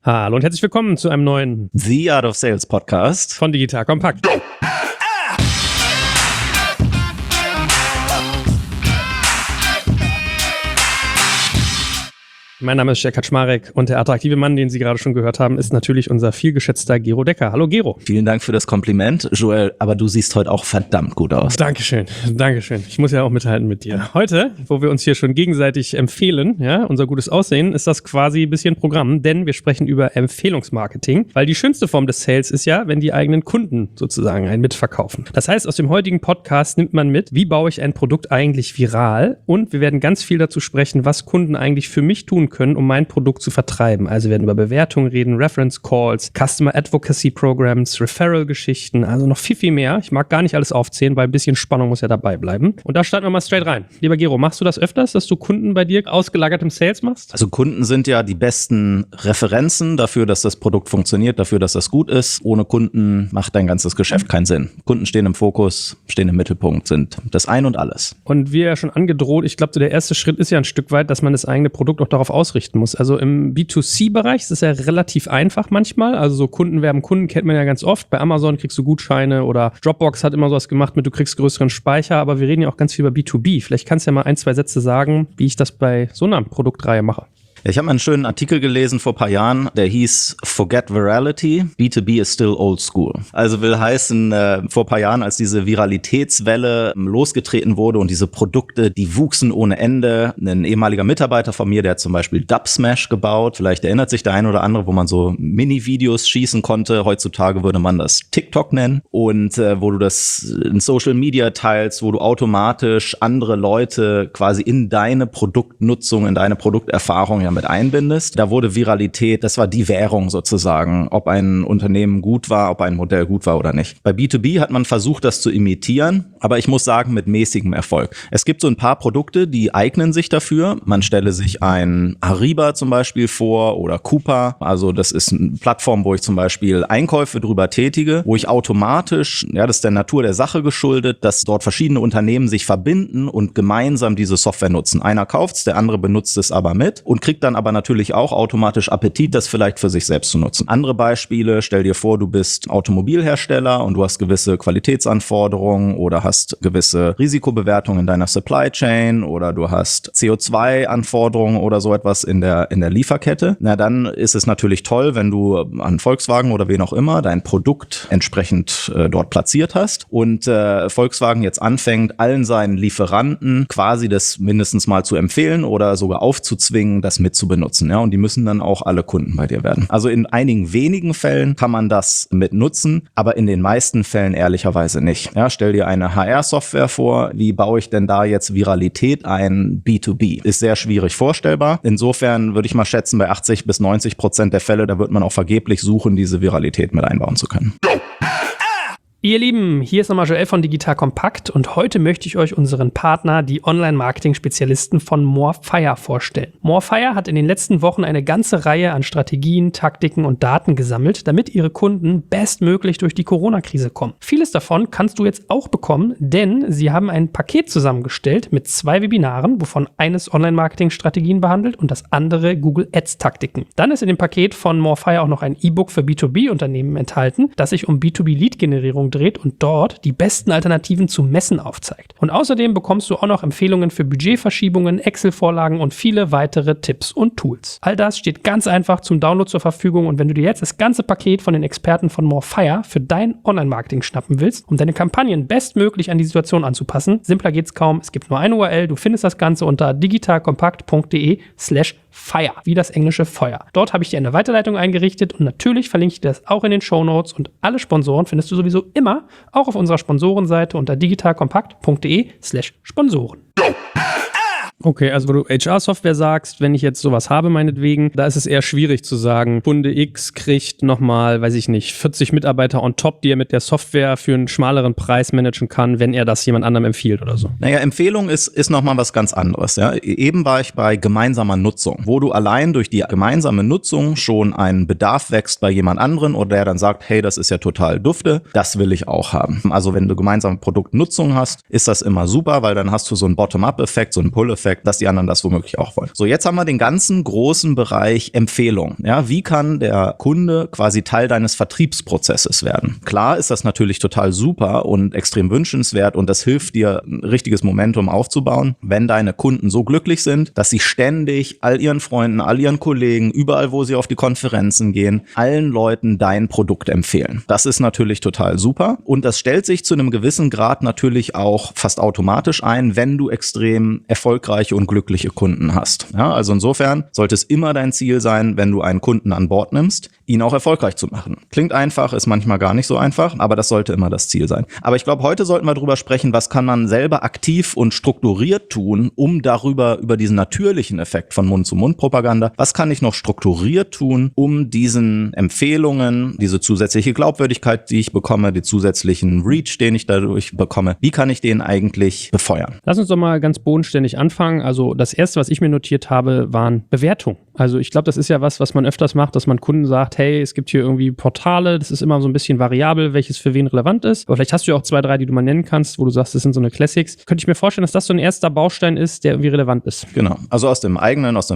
Hallo und herzlich willkommen zu einem neuen The Art of Sales Podcast von Digital Compact. Mein Name ist Jörg Kaczmarek und der attraktive Mann, den Sie gerade schon gehört haben, ist natürlich unser vielgeschätzter Gero Decker. Hallo Gero. Vielen Dank für das Kompliment, Joel, aber du siehst heute auch verdammt gut aus. Dankeschön. Ich muss ja auch mithalten mit dir. Heute, wo wir uns hier schon gegenseitig empfehlen, ja, unser gutes Aussehen, ist das quasi ein bisschen Programm, denn wir sprechen über Empfehlungsmarketing, weil die schönste Form des Sales ist ja, wenn die eigenen Kunden sozusagen einen mitverkaufen. Das heißt, aus dem heutigen Podcast nimmt man mit, wie baue ich ein Produkt eigentlich viral, und wir werden ganz viel dazu sprechen, was Kunden eigentlich für mich tun können, um mein Produkt zu vertreiben. Also wir werden über Bewertungen reden, Reference Calls, Customer Advocacy Programs, Referral-Geschichten, also noch viel, viel mehr. Ich mag gar nicht alles aufzählen, weil ein bisschen Spannung muss ja dabei bleiben. Und da starten wir mal straight rein. Lieber Gero, machst du das öfters, dass du Kunden bei dir ausgelagert im Sales machst? Also Kunden sind ja die besten Referenzen dafür, dass das Produkt funktioniert, dafür, dass das gut ist. Ohne Kunden macht dein ganzes Geschäft keinen Sinn. Kunden stehen im Fokus, stehen im Mittelpunkt, sind das Ein und Alles. Und wie ja schon angedroht, ich glaube, der erste Schritt ist ja ein Stück weit, dass man das eigene Produkt auch darauf ausrichten muss. Also im B2C-Bereich ist es ja relativ einfach manchmal. Also so Kundenwerben, Kunden kennt man ja ganz oft. Bei Amazon kriegst du Gutscheine oder Dropbox hat immer sowas gemacht mit, du kriegst größeren Speicher. Aber wir reden ja auch ganz viel über B2B. Vielleicht kannst du ja mal ein, zwei Sätze sagen, wie ich das bei so einer Produktreihe mache. Ich habe einen schönen Artikel gelesen vor ein paar Jahren, der hieß Forget Virality, B2B is still old school. Also will heißen, vor ein paar Jahren, als diese Viralitätswelle losgetreten wurde und diese Produkte, die wuchsen ohne Ende. Ein ehemaliger Mitarbeiter von mir, der hat zum Beispiel Dubsmash gebaut. Vielleicht erinnert sich der ein oder andere, wo man so Mini-Videos schießen konnte. Heutzutage würde man das TikTok nennen. Und wo du das in Social Media teilst, wo du automatisch andere Leute quasi in deine Produktnutzung, in deine Produkterfahrung ja mit einbindest. Da wurde Viralität, das war die Währung sozusagen, ob ein Unternehmen gut war, ob ein Modell gut war oder nicht. Bei B2B hat man versucht, das zu imitieren, aber ich muss sagen, mit mäßigem Erfolg. Es gibt so ein paar Produkte, die eignen sich dafür. Man stelle sich ein Ariba zum Beispiel vor oder Coupa. Also das ist eine Plattform, wo ich zum Beispiel Einkäufe drüber tätige, wo ich automatisch, ja, das ist der Natur der Sache geschuldet, dass dort verschiedene Unternehmen sich verbinden und gemeinsam diese Software nutzen. Einer kauft's, der andere benutzt es aber mit und kriegt dann aber natürlich auch automatisch Appetit, das vielleicht für sich selbst zu nutzen. Andere Beispiele, stell dir vor, du bist Automobilhersteller und du hast gewisse Qualitätsanforderungen oder hast gewisse Risikobewertungen in deiner Supply Chain oder du hast CO2-Anforderungen oder so etwas in der Lieferkette. Na, dann ist es natürlich toll, wenn du an Volkswagen oder wen auch immer dein Produkt entsprechend dort platziert hast und Volkswagen jetzt anfängt, allen seinen Lieferanten quasi das mindestens mal zu empfehlen oder sogar aufzuzwingen, das mit zu benutzen, ja, und die müssen dann auch alle Kunden bei dir werden. Also in einigen wenigen Fällen kann man das mit nutzen, aber in den meisten Fällen ehrlicherweise nicht. Ja, stell dir eine HR-Software vor, wie baue ich denn da jetzt Viralität ein? B2B ist sehr schwierig vorstellbar. Insofern würde ich mal schätzen, bei 80-90% der Fälle, da wird man auch vergeblich suchen, diese Viralität mit einbauen zu können. Ihr Lieben, hier ist nochmal Joel von Digital Compact und heute möchte ich euch unseren Partner, die Online-Marketing-Spezialisten von Morefire vorstellen. Morefire hat in den letzten Wochen eine ganze Reihe an Strategien, Taktiken und Daten gesammelt, damit ihre Kunden bestmöglich durch die Corona-Krise kommen. Vieles davon kannst du jetzt auch bekommen, denn sie haben ein Paket zusammengestellt mit 2 Webinaren, wovon eines Online-Marketing-Strategien behandelt und das andere Google Ads-Taktiken. Dann ist in dem Paket von Morefire auch noch ein E-Book für B2B-Unternehmen enthalten, das sich um B2B-Lead-Generierung dreht und dort die besten Alternativen zu Messen aufzeigt. Und außerdem bekommst du auch noch Empfehlungen für Budgetverschiebungen, Excel-Vorlagen und viele weitere Tipps und Tools. All das steht ganz einfach zum Download zur Verfügung und wenn du dir jetzt das ganze Paket von den Experten von Morefire für dein Online-Marketing schnappen willst, um deine Kampagnen bestmöglich an die Situation anzupassen, simpler geht's kaum. Es gibt nur eine URL, du findest das Ganze unter digitalkompakt.de/fire, wie das englische Feuer. Dort habe ich dir eine Weiterleitung eingerichtet und natürlich verlinke ich dir das auch in den Shownotes und alle Sponsoren findest du sowieso immer auch auf unserer Sponsorenseite unter digitalkompakt.de/Sponsoren. Okay, also wo du HR-Software sagst, wenn ich jetzt sowas habe meinetwegen, da ist es eher schwierig zu sagen, Kunde X kriegt nochmal, weiß ich nicht, 40 Mitarbeiter on top, die er mit der Software für einen schmaleren Preis managen kann, wenn er das jemand anderem empfiehlt oder so. Naja, Empfehlung ist nochmal was ganz anderes. Ja. Eben war ich bei gemeinsamer Nutzung, wo du allein durch die gemeinsame Nutzung schon einen Bedarf wächst bei jemand anderen oder der dann sagt, hey, das ist ja total dufte, das will ich auch haben. Also wenn du gemeinsame Produktnutzung hast, ist das immer super, weil dann hast du so einen Bottom-up-Effekt, so einen Pull-Effekt, Effekt, dass die anderen das womöglich auch wollen. So, jetzt haben wir den ganzen großen Bereich Empfehlung. Ja, wie kann der Kunde quasi Teil deines Vertriebsprozesses werden? Klar ist das natürlich total super und extrem wünschenswert und das hilft dir, ein richtiges Momentum aufzubauen, wenn deine Kunden so glücklich sind, dass sie ständig all ihren Freunden, all ihren Kollegen, überall, wo sie auf die Konferenzen gehen, allen Leuten dein Produkt empfehlen. Das ist natürlich total super und das stellt sich zu einem gewissen Grad natürlich auch fast automatisch ein, wenn du extrem erfolgreiche und glückliche Kunden hast. Ja, also insofern sollte es immer dein Ziel sein, wenn du einen Kunden an Bord nimmst, ihn auch erfolgreich zu machen. Klingt einfach, ist manchmal gar nicht so einfach, aber das sollte immer das Ziel sein. Aber ich glaube, heute sollten wir darüber sprechen, was kann man selber aktiv und strukturiert tun, um über diesen natürlichen Effekt von Mund-zu-Mund-Propaganda, was kann ich noch strukturiert tun, um diesen Empfehlungen, diese zusätzliche Glaubwürdigkeit, die ich bekomme, die zusätzlichen Reach, den ich dadurch bekomme, wie kann ich den eigentlich befeuern? Lass uns doch mal ganz bodenständig anfangen. Also das Erste, was ich mir notiert habe, waren Bewertungen. Also ich glaube, das ist ja was man öfters macht, dass man Kunden sagt, hey, es gibt hier irgendwie Portale, das ist immer so ein bisschen variabel, welches für wen relevant ist. Aber vielleicht hast du ja auch 2, 3, die du mal nennen kannst, wo du sagst, das sind so eine Classics. Könnte ich mir vorstellen, dass das so ein erster Baustein ist, der irgendwie relevant ist. Genau. Also aus dem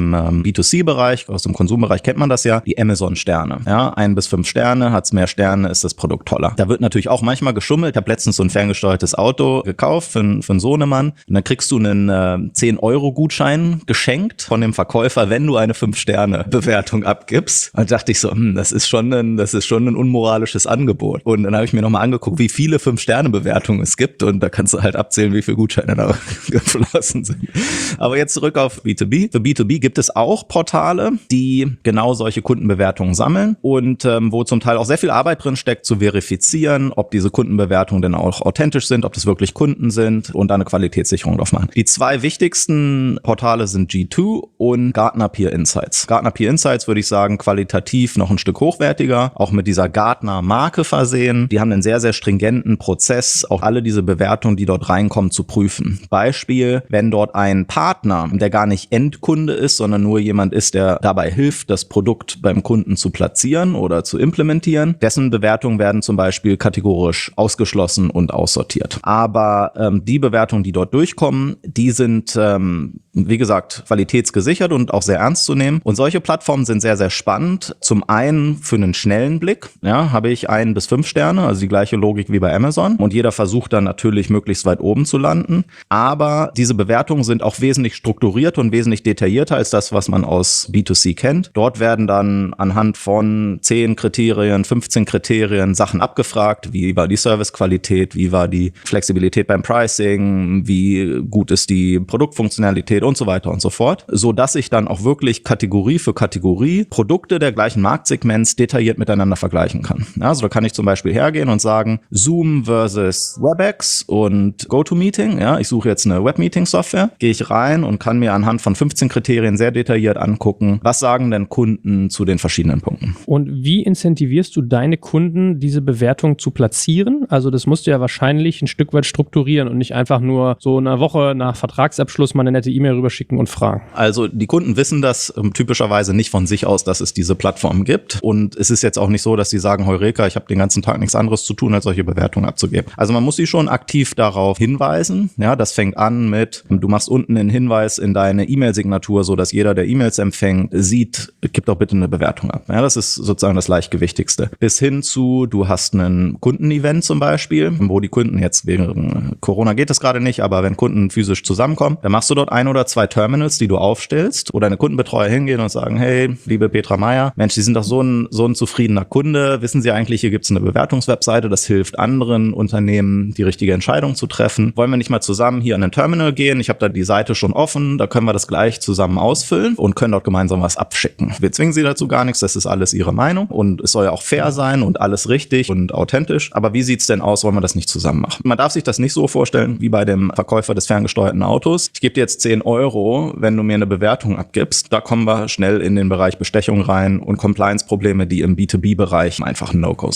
B2C-Bereich, aus dem Konsumbereich kennt man das ja, die Amazon-Sterne. Ja, 1 bis 5 Sterne, hat's mehr Sterne, ist das Produkt toller. Da wird natürlich auch manchmal geschummelt. Ich habe letztens so ein ferngesteuertes Auto gekauft für einen Sohnemann. Und dann kriegst du einen 10-Euro-Gutschein geschenkt von dem Verkäufer, wenn du eine 5-Sterne-Bewertung abgibst. Und da dachte ich so, das ist schon ein unmoralisches Angebot. Und dann habe ich mir nochmal angeguckt, wie viele 5-Sterne-Bewertungen es gibt. Und da kannst du halt abzählen, wie viele Gutscheine da geflossen sind. Aber jetzt zurück auf B2B. Für B2B gibt es auch Portale, die genau solche Kundenbewertungen sammeln und wo zum Teil auch sehr viel Arbeit drin steckt, zu verifizieren, ob diese Kundenbewertungen denn auch authentisch sind, ob das wirklich Kunden sind und da eine Qualitätssicherung drauf machen. Die 2 wichtigsten Portale sind G2 und Gartner Peer Insights. Gartner Peer Insights würde ich sagen, qualitativ noch ein Stück hochwertiger, auch mit dieser Gartner-Marke versehen. Die haben einen sehr, sehr stringenten Prozess, auch alle diese Bewertungen, die dort reinkommen, zu prüfen. Beispiel, wenn dort ein Partner, der gar nicht Endkunde ist, sondern nur jemand ist, der dabei hilft, das Produkt beim Kunden zu platzieren oder zu implementieren, dessen Bewertungen werden zum Beispiel kategorisch ausgeschlossen und aussortiert. Aber die Bewertungen, die dort durchkommen, die sind, wie gesagt, qualitätsgesichert und auch sehr ernst zu nehmen. Und solche Plattformen sind sehr, sehr spannend. Zum einen für einen schnellen Blick, ja, habe ich 1 bis 5 Sterne, also die gleiche Logik wie bei Amazon. Und jeder versucht dann natürlich möglichst weit oben zu landen. Aber diese Bewertungen sind auch wesentlich strukturierter und wesentlich detaillierter als das, was man aus B2C kennt. Dort werden dann anhand von 10 Kriterien, 15 Kriterien Sachen abgefragt. Wie war die Servicequalität? Wie war die Flexibilität beim Pricing? Wie gut ist die Produktfunktionalität und so weiter und so fort, so dass ich dann auch wirklich Kategorie für Kategorie Produkte der gleichen Marktsegments detailliert miteinander vergleichen kann. Also da kann ich zum Beispiel hergehen und sagen, Zoom versus WebEx und GoToMeeting. Ja, ich suche jetzt eine Webmeeting-Software, gehe ich rein und kann mir anhand von 15 Kriterien sehr detailliert angucken, was sagen denn Kunden zu den verschiedenen Punkten. Und wie incentivierst du deine Kunden, diese Bewertung zu platzieren? Also das musst du ja wahrscheinlich ein Stück weit strukturieren und nicht einfach nur so eine Woche nach Vertragsabschluss mal eine nette E-Mail rüberschicken und fragen. Also die Kunden wissen das typischerweise nicht von sich aus, dass es diese Plattform gibt. Und es ist jetzt auch nicht so, dass sie sagen, Heureka, ich habe den ganzen Tag nichts anderes zu tun, als solche Bewertungen abzugeben. Also man muss sie schon aktiv darauf hinweisen. Ja, das fängt an mit, du machst unten einen Hinweis in deine E-Mail-Signatur, so dass jeder, der E-Mails empfängt, sieht, gib doch bitte eine Bewertung ab. Ja, das ist sozusagen das Leichtgewichtigste. Bis hin zu, du hast ein Kundenevent zum Beispiel, wo die Kunden jetzt wegen Corona geht es gerade nicht, aber wenn Kunden physisch zusammenkommen, dann machst du dort 1 oder 2 Terminals, die du aufstellst, wo deine Kundenbetreuer hingehen und sagen, hey, liebe Petra Meier, Mensch, Sie sind doch so ein zufriedener Kunde. Wissen Sie eigentlich, hier gibt es eine Bewertungswebseite, das hilft anderen Unternehmen, die richtige Entscheidung zu treffen. Wollen wir nicht mal zusammen hier an den Terminal gehen? Ich habe da die Seite schon offen, da können wir das gleich zusammen ausfüllen und können dort gemeinsam was abschicken. Wir zwingen Sie dazu gar nichts, das ist alles Ihre Meinung und es soll ja auch fair sein und alles richtig und authentisch. Aber wie sieht's denn aus, wollen wir das nicht zusammen machen? Man darf sich das nicht so vorstellen wie bei dem Verkäufer des ferngesteuerten Autos. Ich gebe dir jetzt 10 Euro, wenn du mir eine Bewertung abgibst. Da kommen wir schnell in den Bereich Bestechung rein und Compliance-Probleme, die im B2B-Bereich einfach ein No-Go sind.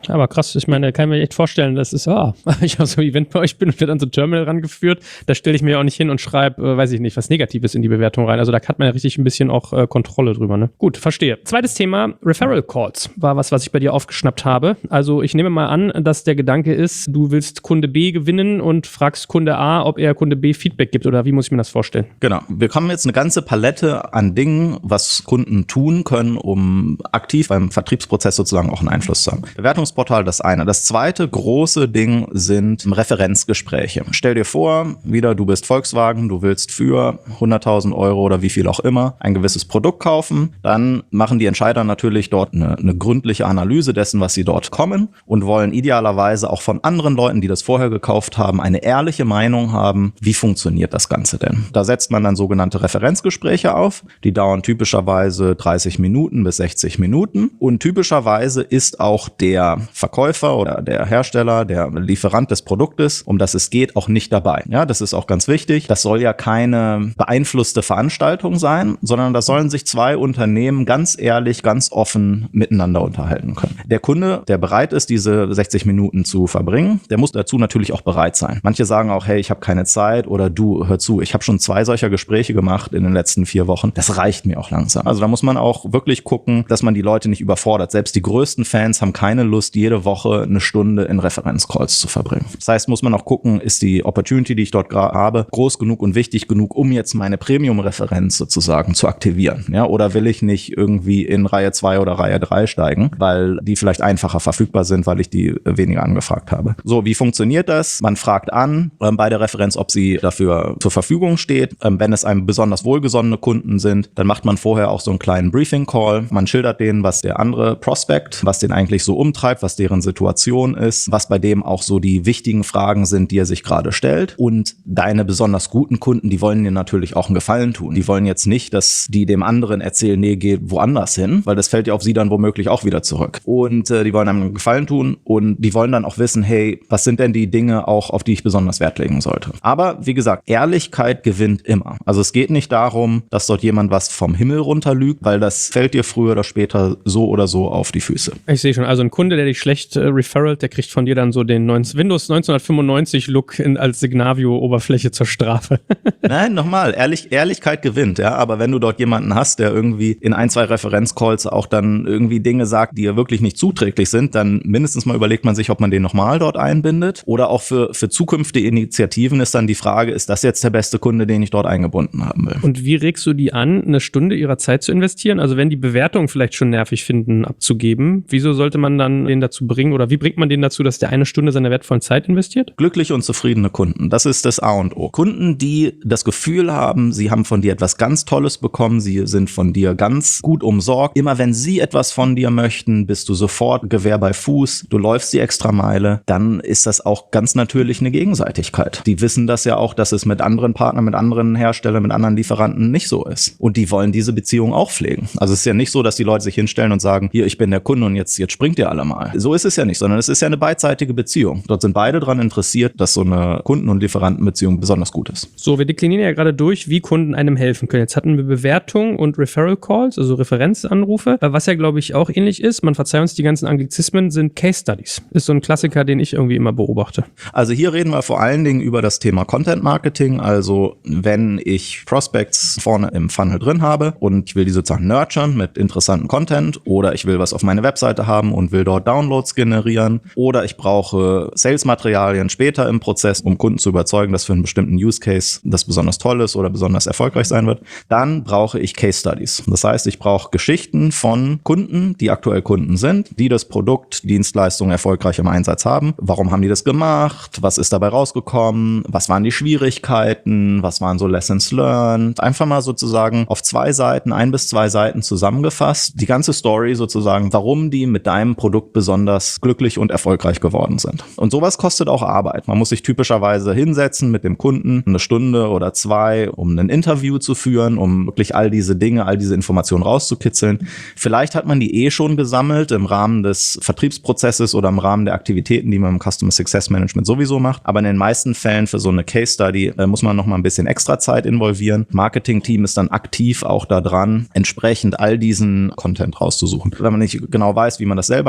Aber krass, ich meine, kann ich mir echt vorstellen, das ist, ich auf so einem Event bei euch bin und werde an so ein Terminal rangeführt, da stelle ich mir auch nicht hin und schreibe, weiß ich nicht, was Negatives in die Bewertung rein. Also da hat man ja richtig ein bisschen auch Kontrolle drüber, ne? Gut, verstehe. Zweites Thema, Referral Calls war was ich bei dir aufgeschnappt habe. Also ich nehme mal an, dass der Gedanke ist, du willst Kunde B gewinnen und fragst Kunde A, ob er Kunde B Feedback gibt, oder wie muss ich mir das vorstellen? Genau. Wir haben jetzt eine ganze Palette an Dingen, was Kunden tun können, um aktiv beim Vertriebsprozess sozusagen auch einen Einfluss zu haben. Bewertungsportal, das eine. Das zweite große Ding sind Referenzgespräche. Stell dir vor, wieder, du bist Volkswagen, du willst für 100.000 Euro oder wie viel auch immer ein gewisses Produkt kaufen. Dann machen die Entscheider natürlich dort eine gründliche Analyse dessen, was sie dort kommen, und wollen idealerweise auch von anderen Leuten, die das vorher gekauft haben, eine ehrliche Meinung haben, wie funktioniert das Ganze denn? Da setzt man dann sogenannte Referenzgespräche auf. Die dauern typischerweise 30 Minuten bis 60 Minuten. Und typischerweise ist auch der Verkäufer oder der Hersteller, der Lieferant des Produktes, um das es geht, auch nicht dabei. Ja, das ist auch ganz wichtig. Das soll ja keine beeinflusste Veranstaltung sein, sondern das sollen sich zwei Unternehmen ganz ehrlich, ganz offen miteinander unterhalten können. Der Kunde, der bereit ist, diese 60 Minuten zu verbringen, der muss dazu natürlich auch bereit sein. Manche sagen auch, hey, ich habe keine Zeit, oder du, hör zu, ich habe schon 2 solcher Gespräche gemat in den letzten 4 Wochen. Das reicht mir auch langsam. Also da muss man auch wirklich gucken, dass man die Leute nicht überfordert. Selbst die größten Fans haben keine Lust, jede Woche eine Stunde in Referenzcalls zu verbringen. Das heißt, muss man auch gucken, ist die Opportunity, die ich dort habe, groß genug und wichtig genug, um jetzt meine Premium-Referenz sozusagen zu aktivieren. Ja, oder will ich nicht irgendwie in Reihe 2 oder Reihe 3 steigen, weil die vielleicht einfacher verfügbar sind, weil ich die weniger angefragt habe. So, wie funktioniert das? Man fragt an bei der Referenz, ob sie dafür zur Verfügung steht. Wenn es einem besonders wohlgesonnene Kunden sind, dann macht man vorher auch so einen kleinen Briefing-Call. Man schildert denen, was der andere Prospect, was den eigentlich so umtreibt, was deren Situation ist, was bei dem auch so die wichtigen Fragen sind, die er sich gerade stellt. Und deine besonders guten Kunden, die wollen dir natürlich auch einen Gefallen tun. Die wollen jetzt nicht, dass die dem anderen erzählen, nee, geh woanders hin, weil das fällt ja auf sie dann womöglich auch wieder zurück. Und die wollen einem einen Gefallen tun und die wollen dann auch wissen, hey, was sind denn die Dinge auch, auf die ich besonders Wert legen sollte. Aber wie gesagt, Ehrlichkeit gewinnt immer. Also es geht nicht darum, dass dort jemand was vom Himmel runter lügt, weil das fällt dir früher oder später so oder so auf die Füße. Ich sehe schon, also ein Kunde, der dich schlecht referralt, der kriegt von dir dann so den Windows 1995 Look als Signavio-Oberfläche zur Strafe. Nein, nochmal, Ehrlichkeit gewinnt, ja, aber wenn du dort jemanden hast, der irgendwie in 1, 2 Referenzcalls auch dann irgendwie Dinge sagt, die ja wirklich nicht zuträglich sind, dann mindestens mal überlegt man sich, ob man den nochmal dort einbindet, oder auch für zukünftige Initiativen ist dann die Frage, ist das jetzt der beste Kunde, den ich dort eingebunden haben will? Und wie regst du die an, eine Stunde ihrer Zeit zu investieren? Also wenn die Bewertung vielleicht schon nervig finden, abzugeben, wieso sollte man dann den dazu bringen, oder wie bringt man den dazu, dass der eine Stunde seiner wertvollen Zeit investiert? Glückliche und zufriedene Kunden, das ist das A und O. Kunden, die das Gefühl haben, sie haben von dir etwas ganz Tolles bekommen, sie sind von dir ganz gut umsorgt. Immer wenn sie etwas von dir möchten, bist du sofort Gewehr bei Fuß, du läufst die Extrameile, dann ist das auch ganz natürlich eine Gegenseitigkeit. Die wissen das ja auch, dass es mit anderen Partnern, mit anderen Herstellern, mit anderen Lieferanten nicht so ist. Und die wollen diese Beziehung auch pflegen. Also es ist ja nicht so, dass die Leute sich hinstellen und sagen, hier, ich bin der Kunde und jetzt springt ihr alle mal. So ist es ja nicht, sondern es ist ja eine beidseitige Beziehung. Dort sind beide daran interessiert, dass so eine Kunden- und Lieferantenbeziehung besonders gut ist. So, wir deklinieren ja gerade durch, wie Kunden einem helfen können. Jetzt hatten wir Bewertung und Referral Calls, also Referenzanrufe. Was ja, glaube ich, auch ähnlich ist, man verzeiht uns die ganzen Anglizismen, sind Case Studies. Ist so ein Klassiker, den ich irgendwie immer beobachte. Also hier reden wir vor allen Dingen über das Thema Content Marketing. Also wenn ich Prospects vorne im Funnel drin habe und ich will die sozusagen nurturen mit interessanten Content, oder ich will was auf meine Webseite haben und will dort Downloads generieren, oder ich brauche Sales-Materialien später im Prozess, um Kunden zu überzeugen, dass für einen bestimmten Use Case das besonders toll ist oder besonders erfolgreich sein wird, dann brauche ich Case Studies. Das heißt, ich brauche Geschichten von Kunden, die aktuell Kunden sind, die das Produkt, Dienstleistung erfolgreich im Einsatz haben. Warum haben die das gemacht? Was ist dabei rausgekommen? Was waren die Schwierigkeiten? Was waren so Lessons learned? Einfach mal sozusagen auf 2 Seiten, 1 bis 2 Seiten zusammengefasst, die ganze Story sozusagen, warum die mit deinem Produkt besonders glücklich und erfolgreich geworden sind. Und sowas kostet auch Arbeit. Man muss sich typischerweise hinsetzen mit dem Kunden, 1 Stunde oder 2, um ein Interview zu führen, um wirklich all diese Dinge, all diese Informationen rauszukitzeln. Vielleicht hat man die schon gesammelt im Rahmen des Vertriebsprozesses oder im Rahmen der Aktivitäten, die man im Customer Success Management sowieso macht. Aber in den meisten Fällen für so eine Case Study muss man noch mal ein bisschen extra Zeit involvieren. Marketing-Team ist dann aktiv auch da dran, entsprechend all diesen Content rauszusuchen. Wenn man nicht genau weiß, wie man das selber macht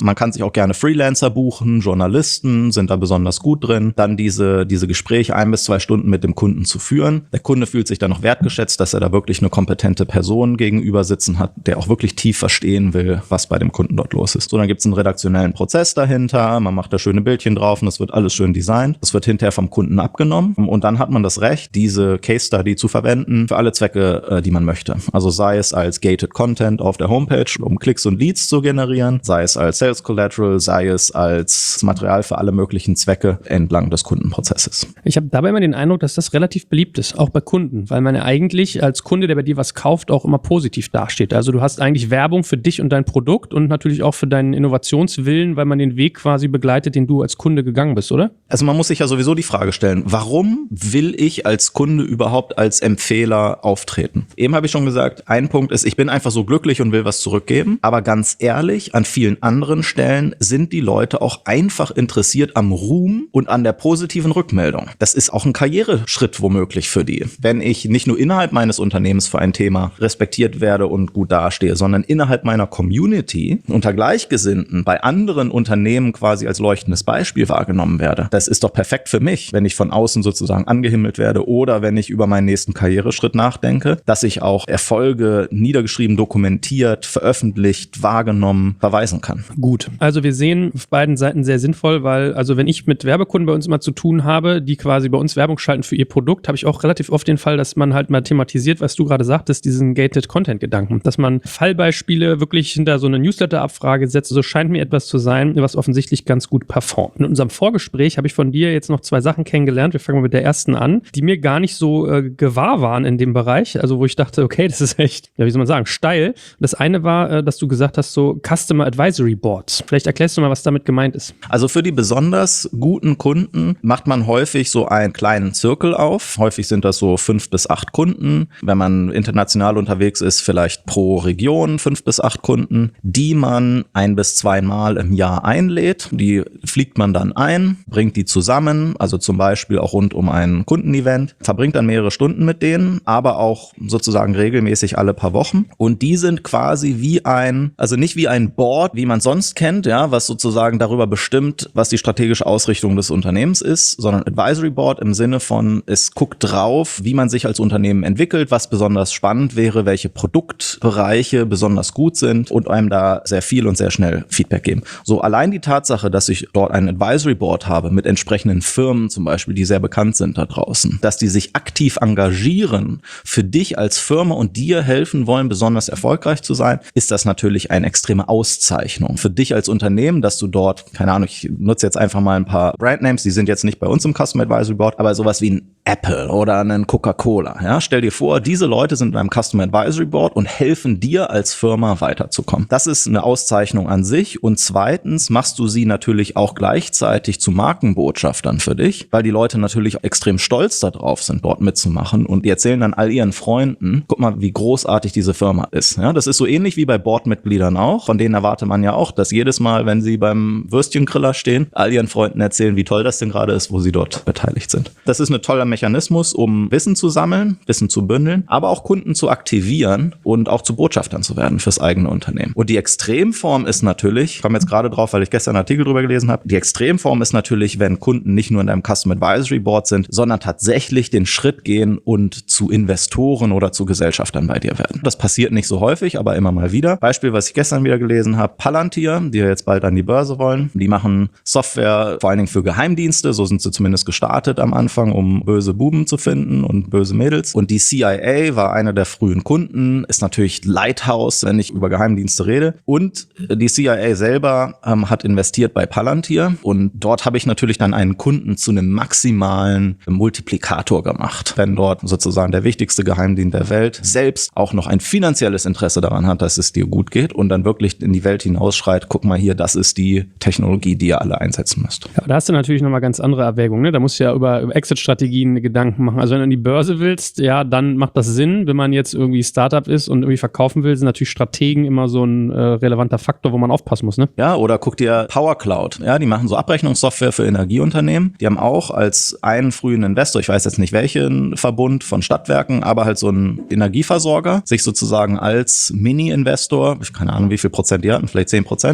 Man kann sich auch gerne Freelancer buchen, Journalisten sind da besonders gut drin, dann diese Gespräche 1 bis 2 Stunden mit dem Kunden zu führen. Der Kunde fühlt sich dann noch wertgeschätzt, dass er da wirklich eine kompetente Person gegenüber sitzen hat, der auch wirklich tief verstehen will, was bei dem Kunden dort los ist. So, dann gibt es einen redaktionellen Prozess dahinter, man macht da schöne Bildchen drauf und das wird alles schön designt. Das wird hinterher vom Kunden abgenommen und dann hat man das Recht, diese Case Study zu verwenden für alle Zwecke, die man möchte. Also sei es als Gated Content auf der Homepage, um Klicks und Leads zu generieren, sei es als Sales Collateral, sei es als Material für alle möglichen Zwecke entlang des Kundenprozesses. Ich habe dabei immer den Eindruck, dass das relativ beliebt ist, auch bei Kunden, weil man ja eigentlich als Kunde, der bei dir was kauft, auch immer positiv dasteht. Also du hast eigentlich Werbung für dich und dein Produkt und natürlich auch für deinen Innovationswillen, weil man den Weg quasi begleitet, den du als Kunde gegangen bist, oder? Also man muss sich ja sowieso die Frage stellen, warum will ich als Kunde überhaupt als Empfehler auftreten? Eben habe ich schon gesagt, ein Punkt ist, ich bin einfach so glücklich und will was zurückgeben. Aber ganz ehrlich, an vielen anderen Stellen sind die Leute auch einfach interessiert am Ruhm und an der positiven Rückmeldung. Das ist auch ein Karriereschritt womöglich für die. Wenn ich nicht nur innerhalb meines Unternehmens für ein Thema respektiert werde und gut dastehe, sondern innerhalb meiner Community unter Gleichgesinnten bei anderen Unternehmen quasi als leuchtendes Beispiel wahrgenommen werde. Das ist doch perfekt für mich, wenn ich von außen sozusagen angehimmelt werde oder wenn ich über meinen nächsten Karriereschritt nachdenke, dass ich auch Erfolge niedergeschrieben, dokumentiert, veröffentlicht, wahrgenommen, verweisen kann. Gut, also wir sehen auf beiden Seiten sehr sinnvoll, weil also wenn ich mit Werbekunden bei uns immer zu tun habe, die quasi bei uns Werbung schalten für ihr Produkt, habe ich auch relativ oft den Fall, dass man halt mal thematisiert, was du gerade sagtest, diesen Gated-Content-Gedanken, dass man Fallbeispiele wirklich hinter so eine Newsletter-Abfrage setzt. So scheint mir etwas zu sein, was offensichtlich ganz gut performt. In unserem Vorgespräch habe ich von dir jetzt noch 2 Sachen kennengelernt. Wir fangen mal mit der ersten an, die mir gar nicht so gewahr waren in dem Bereich. Also wo ich dachte, okay, das ist echt, ja, wie soll man sagen, steil. Das eine war, dass du gesagt hast, so Customer Advisory Boards. Vielleicht erklärst du mal, was damit gemeint ist. Also für die besonders guten Kunden macht man häufig so einen kleinen Zirkel auf. Häufig sind das so 5 bis 8 Kunden. Wenn man international unterwegs ist, vielleicht pro Region 5 bis 8 Kunden, die man 1 bis 2 Mal im Jahr einlädt. Die fliegt man dann ein, bringt die zusammen, also zum Beispiel auch rund um ein Kundenevent, verbringt dann mehrere Stunden mit denen, aber auch sozusagen regelmäßig alle paar Wochen. Und die sind quasi wie also nicht wie ein Board, wie man sonst kennt, ja, was sozusagen darüber bestimmt, was die strategische Ausrichtung des Unternehmens ist, sondern Advisory Board im Sinne von, es guckt drauf, wie man sich als Unternehmen entwickelt, was besonders spannend wäre, welche Produktbereiche besonders gut sind und einem da sehr viel und sehr schnell Feedback geben. So allein die Tatsache, dass ich dort ein Advisory Board habe mit entsprechenden Firmen zum Beispiel, die sehr bekannt sind da draußen, dass die sich aktiv engagieren, für dich als Firma und dir helfen wollen, besonders erfolgreich zu sein, ist das natürlich eine extreme Auszeichnung. Für dich als Unternehmen, dass du dort, keine Ahnung, ich nutze jetzt einfach mal ein paar Brandnames, die sind jetzt nicht bei uns im Customer Advisory Board, aber sowas wie ein Apple oder einen Coca-Cola. Ja, stell dir vor, diese Leute sind beim Customer Advisory Board und helfen dir als Firma weiterzukommen. Das ist eine Auszeichnung an sich und zweitens machst du sie natürlich auch gleichzeitig zu Markenbotschaftern für dich, weil die Leute natürlich extrem stolz darauf sind, dort mitzumachen und die erzählen dann all ihren Freunden, guck mal, wie großartig diese Firma ist. Ja, das ist so ähnlich wie bei Boardmitgliedern auch. Von denen erwartet man ja auch, dass jedes Mal, wenn sie beim Würstchengriller stehen, all ihren Freunden erzählen, wie toll das denn gerade ist, wo sie dort beteiligt sind. Das ist ein toller Mechanismus, um Wissen zu sammeln, Wissen zu bündeln, aber auch Kunden zu aktivieren und auch zu Botschaftern zu werden fürs eigene Unternehmen. Und die Extremform ist natürlich, ich komme jetzt gerade drauf, weil ich gestern einen Artikel drüber gelesen habe, die Extremform ist natürlich, wenn Kunden nicht nur in deinem Customer Advisory Board sind, sondern tatsächlich den Schritt gehen und zu Investoren oder zu Gesellschaftern bei dir werden. Das passiert nicht so häufig, aber immer mal wieder. Beispiel, was ich gestern wieder gelesen habe, Palantir, die jetzt bald an die Börse wollen, die machen Software vor allen Dingen für Geheimdienste, so sind sie zumindest gestartet am Anfang, um böse Buben zu finden und böse Mädels. Und die CIA war einer der frühen Kunden, ist natürlich Lighthouse, wenn ich über Geheimdienste rede. Und die CIA selber hat investiert bei Palantir und dort habe ich natürlich dann einen Kunden zu einem maximalen Multiplikator gemacht. Wenn dort sozusagen der wichtigste Geheimdienst der Welt selbst auch noch ein finanzielles Interesse daran hat, dass es dir gut geht und dann wirklich in die Welt hinausschreit, guck mal hier, das ist die Technologie, die ihr alle einsetzen müsst. Ja, da hast du natürlich nochmal ganz andere Erwägungen, ne? Da musst du ja über Exit-Strategien Gedanken machen. Also wenn du an die Börse willst, ja, dann macht das Sinn. Wenn man jetzt irgendwie Startup ist und irgendwie verkaufen will, sind natürlich Strategen immer so ein relevanter Faktor, wo man aufpassen muss, ne? Ja, oder guck dir PowerCloud. Ja, die machen so Abrechnungssoftware für Energieunternehmen. Die haben auch als einen frühen Investor, ich weiß jetzt nicht welchen Verbund von Stadtwerken, aber halt so einen Energieversorger, sich sozusagen als Mini-Investor, ich keine Ahnung, wie viel Prozent die hatten, vielleicht 10%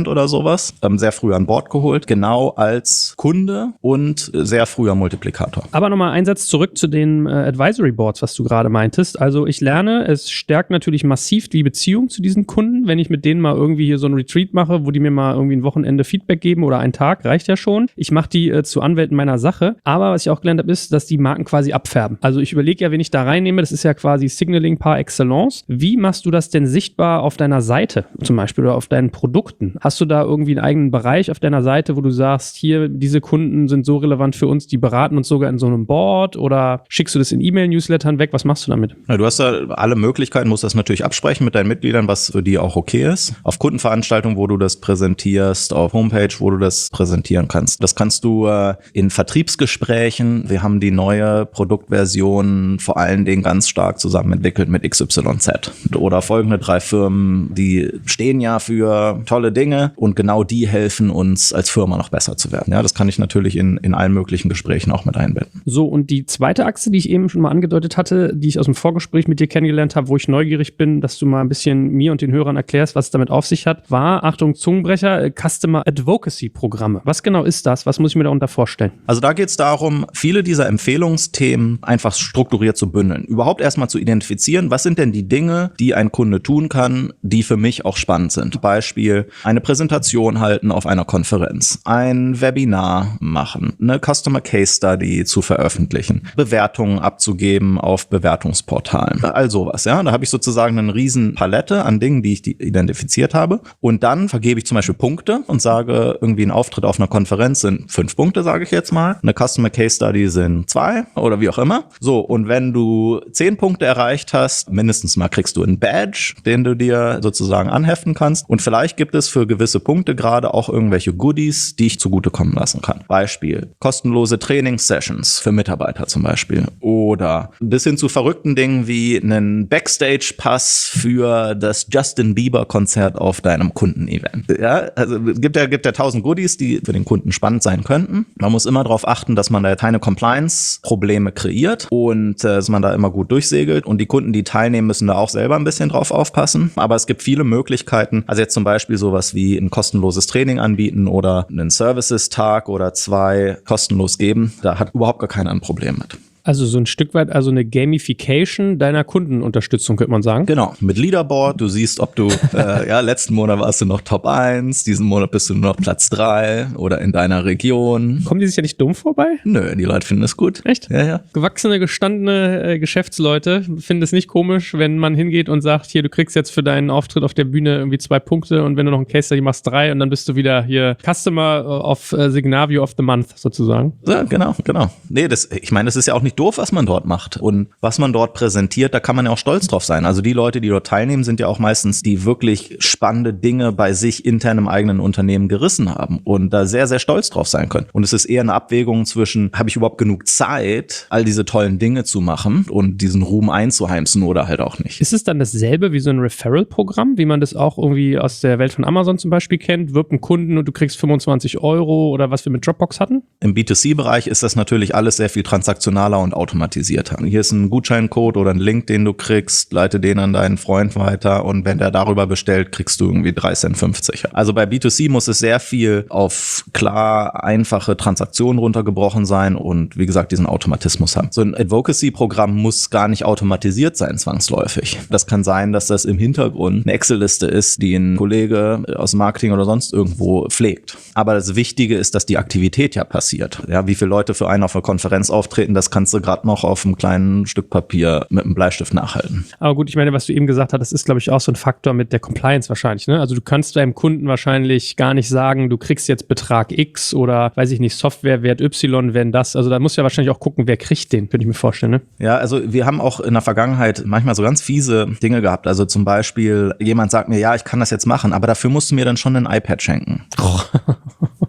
10% oder sowas, sehr früh an Bord geholt, genau als Kunde und sehr früher Multiplikator. Aber nochmal ein Satz zurück zu den Advisory Boards, was du gerade meintest. Also ich lerne, es stärkt natürlich massiv die Beziehung zu diesen Kunden, wenn ich mit denen mal irgendwie hier so ein Retreat mache, wo die mir mal irgendwie ein Wochenende Feedback geben oder einen Tag, reicht ja schon. Ich mache die zu Anwälten meiner Sache. Aber was ich auch gelernt habe, ist, dass die Marken quasi abfärben. Also ich überlege ja, wen ich da reinnehme, das ist ja quasi Signaling par excellence. Wie machst du das denn sichtbar auf deiner Seite zum Beispiel oder auf deinen Produkten? Hast du da irgendwie einen eigenen Bereich auf deiner Seite, wo du sagst, hier, diese Kunden sind so relevant für uns, die beraten uns sogar in so einem Board, oder schickst du das in E-Mail-Newslettern weg? Was machst du damit? Ja, du hast da alle Möglichkeiten, musst das natürlich absprechen mit deinen Mitgliedern, was für die auch okay ist. Auf Kundenveranstaltungen, wo du das präsentierst, auf Homepage, wo du das präsentieren kannst. Das kannst du in Vertriebsgesprächen. Wir haben die neue Produktversion vor allen Dingen ganz stark zusammen entwickelt mit XYZ. Oder folgende 3 Firmen, die stehen ja für tolle Dinge und genau die helfen uns als Firma noch besser zu werden. Ja, das kann ich natürlich in allen möglichen Gesprächen auch mit einbinden. So, und die zweite Achse, die ich eben schon mal angedeutet hatte, die ich aus dem Vorgespräch mit dir kennengelernt habe, wo ich neugierig bin, dass du mal ein bisschen mir und den Hörern erklärst, was es damit auf sich hat, war, Achtung, Zungenbrecher, Customer Advocacy Programme. Was genau ist das? Was muss ich mir darunter vorstellen? Also da geht es darum, viele dieser Empfehlungsthemen einfach strukturiert zu bündeln. Überhaupt erstmal zu identifizieren, was sind denn die Dinge, die ein Kunde tun kann, die für mich auch spannend sind. Beispiel, eine Präsentation halten auf einer Konferenz, ein Webinar machen, eine Customer Case Study zu veröffentlichen, Bewertungen abzugeben auf Bewertungsportalen. All sowas, ja. Da habe ich sozusagen eine riesen Palette an Dingen, die ich identifiziert habe. Und dann vergebe ich zum Beispiel Punkte und sage, irgendwie ein Auftritt auf einer Konferenz sind 5 Punkte, sage ich jetzt mal. Eine Customer Case Study sind 2 oder wie auch immer. So, und wenn du 10 Punkte erreicht hast, mindestens mal kriegst du einen Badge, den du dir sozusagen anheften kannst. Und vielleicht gibt es für gewisse Punkte gerade auch irgendwelche Goodies, die ich zugutekommen lassen kann. Beispiel, kostenlose Trainingssessions für Mitarbeiter zum Beispiel. Oder bis hin zu verrückten Dingen wie einen Backstage-Pass für das Justin Bieber-Konzert auf deinem Kundenevent. Ja, also gibt ja 1000 Goodies, die für den Kunden spannend sein könnten. Man muss immer darauf achten, dass man da keine Compliance-Probleme kreiert und dass man da immer gut durchsegelt. Und die Kunden, die teilnehmen, müssen da auch selber ein bisschen drauf aufpassen. Aber es gibt viele Möglichkeiten. Also jetzt zum Beispiel sowas wie ein kostenloses Training anbieten oder einen Services-Tag oder 2 kostenlos geben. Da hat überhaupt gar keiner ein Problem mit. Also so ein Stück weit, also eine Gamification deiner Kundenunterstützung, könnte man sagen. Genau, mit Leaderboard, du siehst, ob du, letzten Monat warst du noch Top 1, diesen Monat bist du nur noch Platz 3 oder in deiner Region. Kommen die sich ja nicht dumm vorbei? Nö, die Leute finden es gut. Echt? Ja. Gewachsene, gestandene Geschäftsleute finden es nicht komisch, wenn man hingeht und sagt, hier, du kriegst jetzt für deinen Auftritt auf der Bühne irgendwie 2 Punkte und wenn du noch einen Case Study machst 3 und dann bist du wieder hier Customer of Signavio of the Month sozusagen. Ja, genau. Nee, ich meine, das ist ja auch nicht doof, was man dort macht und was man dort präsentiert, da kann man ja auch stolz drauf sein. Also die Leute, die dort teilnehmen, sind ja auch meistens die wirklich spannende Dinge bei sich intern im eigenen Unternehmen gerissen haben und da sehr, sehr stolz drauf sein können. Und es ist eher eine Abwägung zwischen, habe ich überhaupt genug Zeit, all diese tollen Dinge zu machen und diesen Ruhm einzuheimsen oder halt auch nicht. Ist es dann dasselbe wie so ein Referral-Programm, wie man das auch irgendwie aus der Welt von Amazon zum Beispiel kennt? Wirb einen Kunden und du kriegst 25 € oder was wir mit Dropbox hatten? Im B2C-Bereich ist das natürlich alles sehr viel transaktionaler und automatisierter. Hier ist ein Gutscheincode oder ein Link, den du kriegst, leite den an deinen Freund weiter und wenn der darüber bestellt, kriegst du irgendwie 3,50 Cent. Also bei B2C muss es sehr viel auf klar einfache Transaktionen runtergebrochen sein und wie gesagt diesen Automatismus haben. So ein Advocacy-Programm muss gar nicht automatisiert sein zwangsläufig. Das kann sein, dass das im Hintergrund eine Excel-Liste ist, die ein Kollege aus Marketing oder sonst irgendwo pflegt. Aber das Wichtige ist, dass die Aktivität ja passiert. Ja, wie viele Leute für einen auf einer Konferenz auftreten, das kannst du gerade noch auf einem kleinen Stück Papier mit einem Bleistift nachhalten. Aber gut, ich meine, was du eben gesagt hast, das ist, glaube ich, auch so ein Faktor mit der Compliance wahrscheinlich, ne? Also du kannst deinem Kunden wahrscheinlich gar nicht sagen, du kriegst jetzt Betrag X oder, weiß ich nicht, Softwarewert Y, wenn das. Also da musst du ja wahrscheinlich auch gucken, wer kriegt den, könnte ich mir vorstellen, ne? Ja, also wir haben auch in der Vergangenheit manchmal so ganz fiese Dinge gehabt. Also zum Beispiel, jemand sagt mir, ja, ich kann das jetzt machen, aber dafür musst du mir dann schon ein iPad schenken.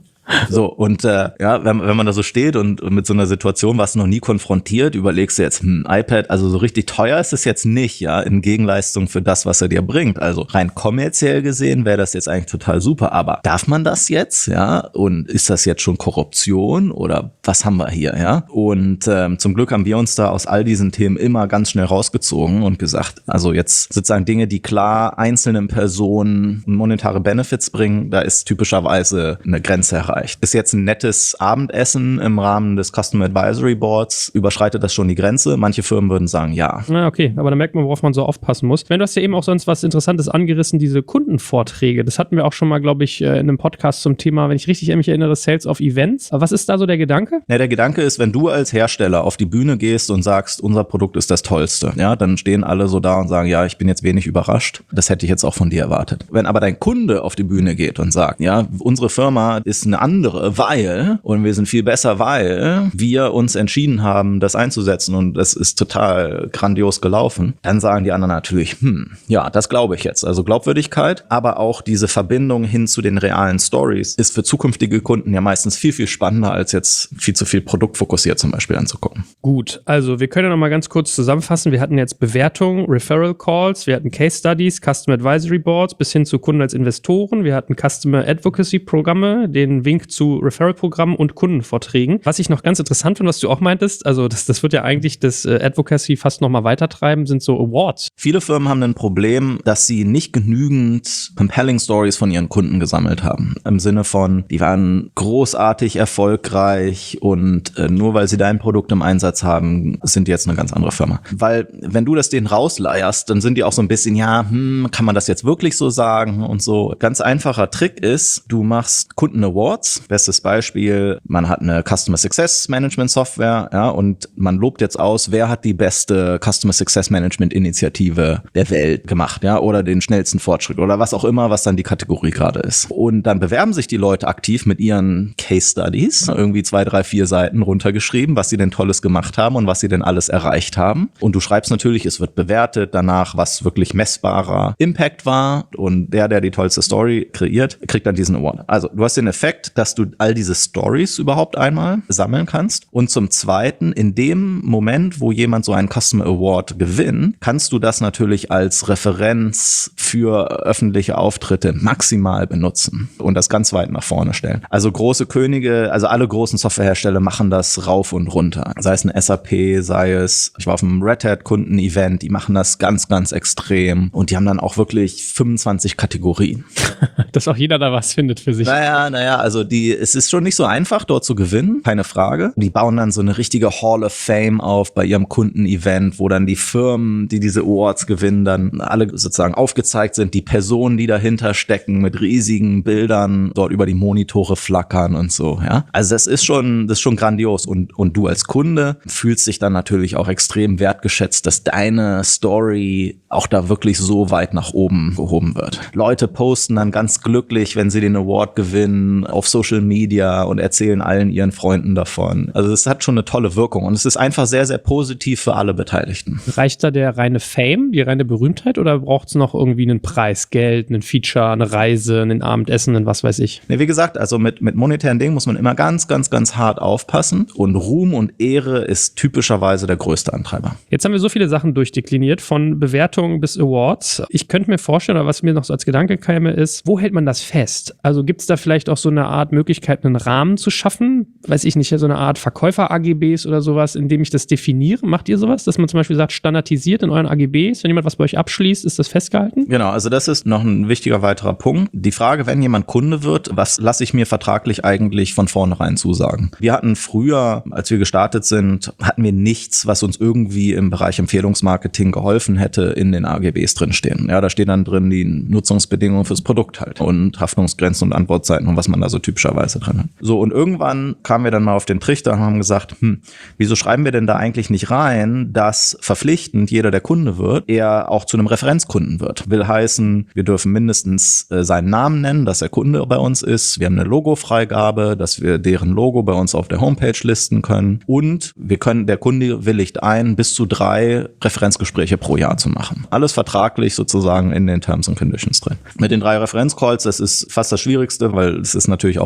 So, und wenn man da so steht und mit so einer Situation, was noch nie konfrontiert, überlegst du jetzt, iPad, also so richtig teuer ist es jetzt nicht, ja, in Gegenleistung für das, was er dir bringt. Also rein kommerziell gesehen wäre das jetzt eigentlich total super, aber darf man das jetzt, ja? Und ist das jetzt schon Korruption oder was haben wir hier, ja? Und zum Glück haben wir uns da aus all diesen Themen immer ganz schnell rausgezogen und gesagt, also jetzt sozusagen Dinge, die klar einzelnen Personen monetare Benefits bringen, da ist typischerweise eine Grenze erreicht. Ist jetzt ein nettes Abendessen im Rahmen des Customer Advisory Boards, überschreitet das schon die Grenze? Manche Firmen würden sagen, ja. Na, okay, aber da merkt man, worauf man so aufpassen muss. Du hast ja eben auch sonst was Interessantes angerissen, diese Kundenvorträge. Das hatten wir auch schon mal, glaube ich, in einem Podcast zum Thema, wenn ich richtig mich erinnere, Sales of Events. Aber was ist da so der Gedanke? Ja, der Gedanke ist, wenn du als Hersteller auf die Bühne gehst und sagst, unser Produkt ist das Tollste, ja, dann stehen alle so da und sagen, ja, ich bin jetzt wenig überrascht. Das hätte ich jetzt auch von dir erwartet. Wenn aber dein Kunde auf die Bühne geht und sagt, ja, unsere Firma ist eine andere, weil, und wir sind viel besser, weil wir uns entschieden haben, das einzusetzen und das ist total grandios gelaufen, dann sagen die anderen natürlich, ja, das glaube ich jetzt. Also Glaubwürdigkeit, aber auch diese Verbindung hin zu den realen Stories ist für zukünftige Kunden ja meistens viel, viel spannender, als jetzt viel zu viel produktfokussiert zum Beispiel anzugucken. Gut, also wir können ja noch mal ganz kurz zusammenfassen. Wir hatten jetzt Bewertungen, Referral Calls, wir hatten Case Studies, Customer Advisory Boards bis hin zu Kunden als Investoren. Wir hatten Customer Advocacy Programme, den Wink zu Referral-Programmen und Kundenvorträgen. Was ich noch ganz interessant finde, was du auch meintest, also das wird ja eigentlich das Advocacy fast noch mal weitertreiben, sind so Awards. Viele Firmen haben ein Problem, dass sie nicht genügend compelling Stories von ihren Kunden gesammelt haben. Im Sinne von, die waren großartig erfolgreich und nur weil sie dein Produkt im Einsatz haben, sind die jetzt eine ganz andere Firma. Weil wenn du das denen rausleierst, dann sind die auch so ein bisschen, ja, kann man das jetzt wirklich so sagen und so. Ganz einfacher Trick ist, du machst Kunden-Awards. Bestes Beispiel, man hat eine Customer Success Management Software, ja, und man lobt jetzt aus, wer hat die beste Customer Success Management Initiative der Welt gemacht, ja, oder den schnellsten Fortschritt oder was auch immer, was dann die Kategorie gerade ist. Und dann bewerben sich die Leute aktiv mit ihren Case Studies, irgendwie 2, 3, 4 Seiten runtergeschrieben, was sie denn Tolles gemacht haben und was sie denn alles erreicht haben. Und du schreibst natürlich, es wird bewertet danach, was wirklich messbarer Impact war, und der die tollste Story kreiert, kriegt dann diesen Award. Also du hast den Effekt, dass du all diese Stories überhaupt einmal sammeln kannst, und zum Zweiten, in dem Moment, wo jemand so einen Customer Award gewinnt, kannst du das natürlich als Referenz für öffentliche Auftritte maximal benutzen und das ganz weit nach vorne stellen. Also große Könige, also alle großen Softwarehersteller machen das rauf und runter. Sei es ein SAP, sei es, ich war auf einem Red Hat Kunden-Event, die machen das ganz, ganz extrem und die haben dann auch wirklich 25 Kategorien. Dass auch jeder da was findet für sich. Naja, also es ist schon nicht so einfach, dort zu gewinnen, keine Frage. Die bauen dann so eine richtige Hall of Fame auf bei ihrem Kunden-Event, wo dann die Firmen, die diese Awards gewinnen, dann alle sozusagen aufgezeigt sind, die Personen, die dahinter stecken, mit riesigen Bildern dort über die Monitore flackern und so, ja. Also das ist schon grandios, und du als Kunde fühlst dich dann natürlich auch extrem wertgeschätzt, dass deine Story auch da wirklich so weit nach oben gehoben wird. Leute posten dann ganz glücklich, wenn sie den Award gewinnen, auf Social Media und erzählen allen ihren Freunden davon. Also es hat schon eine tolle Wirkung und es ist einfach sehr, sehr positiv für alle Beteiligten. Reicht da der reine Fame, die reine Berühmtheit, oder braucht es noch irgendwie einen Preis, Geld, einen Feature, eine Reise, ein Abendessen, ein was weiß ich? Nee, wie gesagt, also mit monetären Dingen muss man immer ganz, ganz, ganz hart aufpassen, und Ruhm und Ehre ist typischerweise der größte Antreiber. Jetzt haben wir so viele Sachen durchdekliniert, von Bewertungen bis Awards. Ich könnte mir vorstellen, oder was mir noch so als Gedanke käme, ist, wo hält man das fest? Also gibt es da vielleicht auch so eine Art Möglichkeit, einen Rahmen zu schaffen? Weiß ich nicht, so eine Art Verkäufer-AGBs oder sowas, in dem ich das definiere? Macht ihr sowas, dass man zum Beispiel sagt, standardisiert in euren AGBs, wenn jemand was bei euch abschließt, ist das festgehalten? Genau, also das ist noch ein wichtiger weiterer Punkt. Die Frage, wenn jemand Kunde wird, was lasse ich mir vertraglich eigentlich von vornherein zusagen? Wir hatten früher, als wir gestartet sind, hatten wir nichts, was uns irgendwie im Bereich Empfehlungsmarketing geholfen hätte, in den AGBs drinstehen. Ja, da stehen dann drin die Nutzungsbedingungen fürs Produkt halt und Haftungsgrenzen und Antwortzeiten und was man da so typischerweise drin hat. So, und irgendwann kamen wir dann mal auf den Trichter und haben gesagt, wieso schreiben wir denn da eigentlich nicht rein, dass verpflichtend jeder, der Kunde wird, er auch zu einem Referenzkunden wird. Will heißen, wir dürfen mindestens seinen Namen nennen, dass er Kunde bei uns ist. Wir haben eine Logofreigabe, dass wir deren Logo bei uns auf der Homepage listen können, und der Kunde willigt ein, bis zu 3 Referenzgespräche pro Jahr zu machen. Alles vertraglich sozusagen in den Terms and Conditions drin. Mit den 3 Referenzcalls, das ist fast das Schwierigste, weil es ist natürlich auch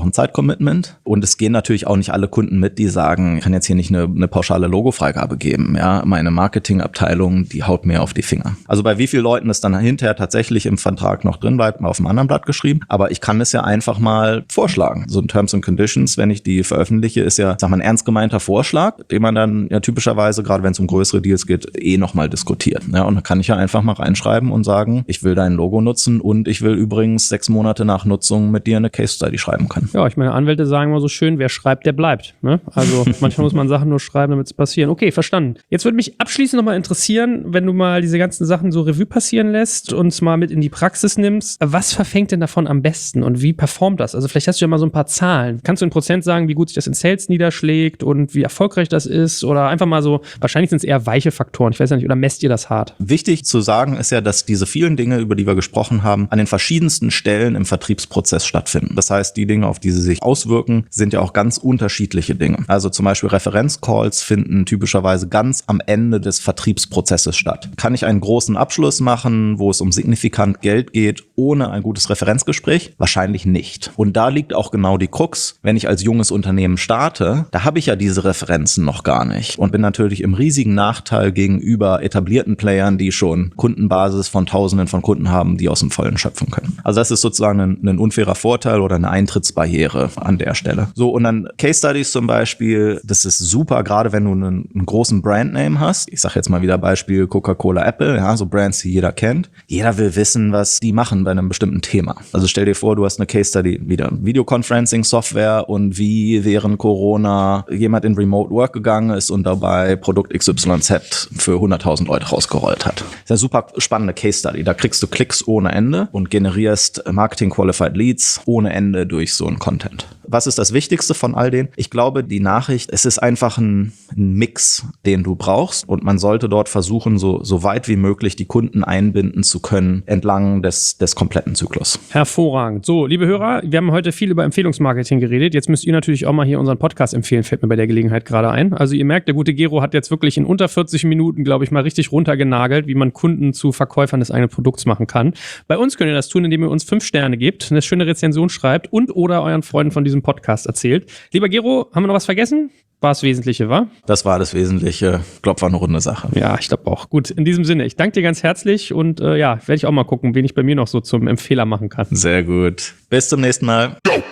ein Zeitcommitment. Und es gehen natürlich auch nicht alle Kunden mit, die sagen, ich kann jetzt hier nicht eine pauschale Logofreigabe geben. Ja, meine Marketingabteilung, die haut mir auf die Finger. Also bei wie vielen Leuten es dann hinterher tatsächlich im Vertrag noch drin bleibt, mal auf einem anderen Blatt geschrieben. Aber ich kann es ja einfach mal vorschlagen. So ein Terms and Conditions, wenn ich die veröffentliche, ist ja, sag mal, ein ernst gemeinter Vorschlag, den man dann ja typischerweise, gerade wenn es um größere Deals geht, nochmal diskutiert. Ja, und dann kann ich ja einfach mal reinschreiben und sagen, ich will dein Logo nutzen und ich will übrigens 6 Monate nach Nutzung mit dir eine Case Study schreiben können. Ja, ich meine, Anwälte sagen immer so schön, wer schreibt, der bleibt. Ne? Also manchmal muss man Sachen nur schreiben, damit es passieren. Okay, verstanden. Jetzt würde mich abschließend nochmal interessieren, wenn du mal diese ganzen Sachen so Revue passieren lässt und mal mit in die Praxis nimmst, was verfängt denn davon am besten und wie performt das? Also vielleicht hast du ja mal so ein paar Zahlen. Kannst du in Prozent sagen, wie gut sich das in Sales niederschlägt und wie erfolgreich das ist? Oder einfach mal so, wahrscheinlich sind es eher weiche Faktoren, ich weiß ja nicht, oder messt ihr das hart? Wichtig zu sagen ist ja, dass diese vielen Dinge, über die wir gesprochen haben, an den verschiedensten Stellen im Vertriebsprozess stattfinden. Das heißt, die Dinge, auf die sie sich auswirken, sind ja auch ganz unterschiedliche Dinge. Also zum Beispiel Referenzcalls finden typischerweise ganz am Ende des Vertriebsprozesses statt. Kann ich einen großen Abschluss machen, wo es um signifikant Geld geht, ohne ein gutes Referenzgespräch? Wahrscheinlich nicht. Und da liegt auch genau die Krux. Wenn ich als junges Unternehmen starte, da habe ich ja diese Referenzen noch gar nicht und bin natürlich im riesigen Nachteil gegenüber etablierten Playern, die schon Kundenbasis von Tausenden von Kunden haben, die aus dem Vollen schöpfen können. Also das ist sozusagen ein unfairer Vorteil oder eine Eintrittsbarriere an der Stelle. So, und dann Case Studies zum Beispiel, das ist super, gerade wenn du einen großen Brandname hast. Ich sage jetzt mal wieder Beispiel Coca-Cola, Apple, ja, so Brands, die jeder kennt. Jeder will wissen, was die machen bei einem bestimmten Thema. Also stell dir vor, du hast eine Case Study, wieder Videoconferencing-Software und wie während Corona jemand in Remote Work gegangen ist und dabei Produkt XYZ für 100.000 Leute rausgerollt hat. Das ist eine super spannende Case Study. Da kriegst du Klicks ohne Ende und generierst Marketing-Qualified Leads ohne Ende durch so einen Content. Was ist das Wichtigste von all denen? Ich glaube, die Nachricht, es ist einfach ein Mix, den du brauchst und man sollte dort versuchen, so weit wie möglich die Kunden einbinden zu können entlang des kompletten Zyklus. Hervorragend. So, liebe Hörer, wir haben heute viel über Empfehlungsmarketing geredet. Jetzt müsst ihr natürlich auch mal hier unseren Podcast empfehlen, fällt mir bei der Gelegenheit gerade ein. Also ihr merkt, der gute Gero hat jetzt wirklich in unter 40 Minuten, glaube ich, mal richtig runtergenagelt, wie man Kunden zu Verkäufern des eigenen Produkts machen kann. Bei uns könnt ihr das tun, indem ihr uns 5 Sterne gebt, eine schöne Rezension schreibt und oder euren Freunden von diesem Podcast erzählt. Lieber Gero, haben wir noch was vergessen? War das Wesentliche, wa? Das war das Wesentliche. Ich glaube, war eine runde Sache. Ja, ich glaube auch. Gut, in diesem Sinne, ich danke dir ganz herzlich und werde ich auch mal gucken, wen ich bei mir noch so zum Empfehler machen kann. Sehr gut. Bis zum nächsten Mal.